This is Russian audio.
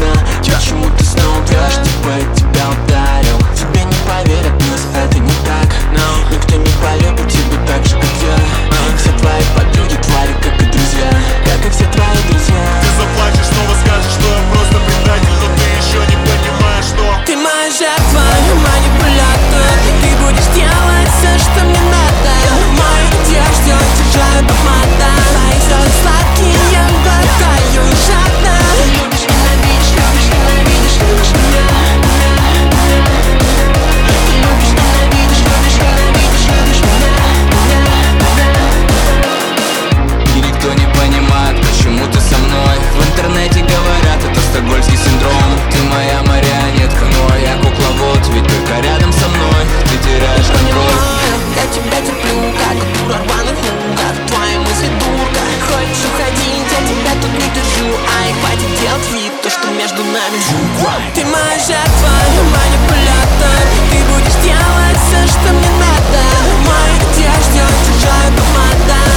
непонятно, почему ты снова врешь, типа я тебя ударил. Тебе не поверят, но это не так. Никто не полюбит тебя так же, как я. Все твои подруги твари, как и друзья, как и все твои друзья. Ты заплачешь, снова скажешь, что я просто предатель, но ты еще не понимаешь, что ты моя жертва, манипулятор. Ты будешь делать все, что мне надо. В моей одежде чужая помада. Твои слезы сладкие, я глотаю жадно. Ты любишь, ненавидишь, любишь, ненавидишь, любишь меня. Ты любишь, ненавидишь, любишь, ненавидишь, любишь меня. И никто не понимает, почему ты со мной. В интернете говорят, это стокгольмский синдром. Ты моя марионетка, но я кукловод. Ведь только рядом со мной ты теряешь контроль. Я тебя терплю, как дура рваных лугах. Твои мысли дурка. Хочешь уходить, я тебя тут не держу. Ай, хватит делать вид, то, что между нами. Ты моя жертва, манипулятор. Ты будешь делать все, что мне надо. В моей одежде чужая помада.